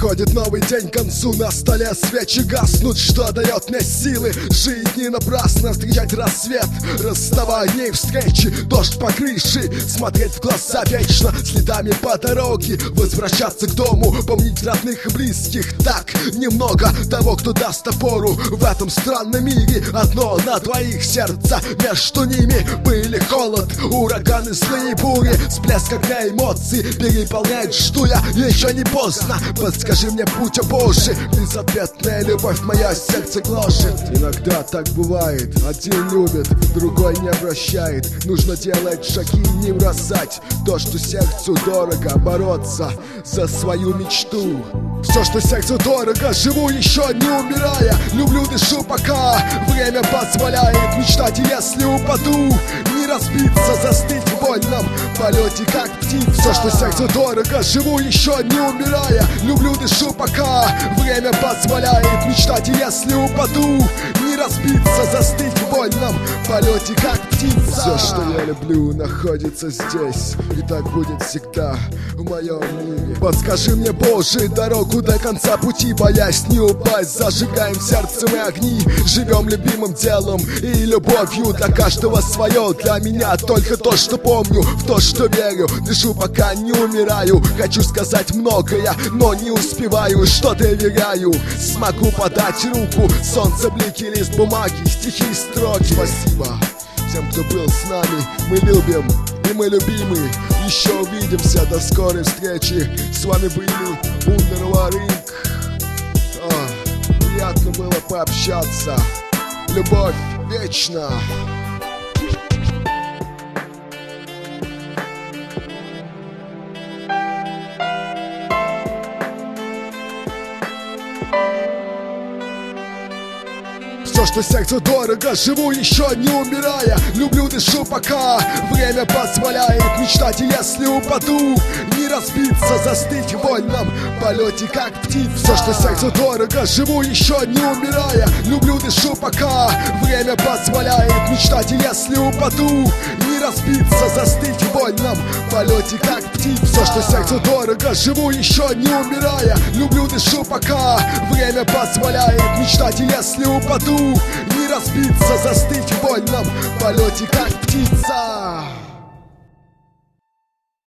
Подходит новый день к концу, на столе свечи гаснут, что дает мне силы жить не напрасно, встречать рассвет, расставание и встречи, дождь по крыше, смотреть в глаза вечно, следами по дороге, возвращаться к дому, помнить родных и близких. Так немного того, кто даст опору в этом странном мире. Одно на двоих сердца, между ними были холод, ураганы, злые бури, всплеск огня, эмоций переполняет, жду я, еще не поздно. Подскажи мне путь, о Боже, безответная любовь мое сердце гложет. Иногда так бывает, один любит, другой не обращает. Нужно делать шаги, не бросать то, что сердцу дорого, бороться за свою мечту. Все, что сердцу дорого, живу еще не умирая. Люблю, дышу, пока время позволяет мечтать. И если упаду, не разбиться, застыть в вольном полете, как птица. Все, что сердцу дорого, живу еще не умирая. Люблю, дышу, пока время позволяет мечтать. И если упаду, не разбиться, застыть в вольном полете, как птица. Все, что я люблю, находится здесь, и так будет всегда в моем мире. Подскажи мне, Боже, дорогу до конца пути, боясь не упасть. Зажигаем сердцем и огни, живем любимым делом и любовью. Для каждого свое, для меня только то, что помню, в то, что верю. Дышу, пока не умираю, хочу сказать многое, но не успеваю. Что доверяю, смогу подать руку, солнце, блики, лист бумаги, стихи, строки. Спасибо всем, кто был с нами, мы любим и мы любимы. Еще увидимся, до скорой встречи. С вами были Underwaring. Приятно было пообщаться. Любовь вечна. Все, что сердцу дорого, живу еще не умирая. Люблю, дышу, пока время позволяет мечтать. И если упаду, не разбиться, застыть в вольном полете, как птица. Все, что сердцу дорого, живу еще не умирая. Люблю, дышу, пока время позволяет мечтать. И если упаду, не разбиться, застыть в вольном полете, как птица. Все, что сердцу дорого, живу еще не умирая. Люблю, дышу, пока время позволяет мечтать. И если упаду, не разбиться, застыть в вольном полете, как птица.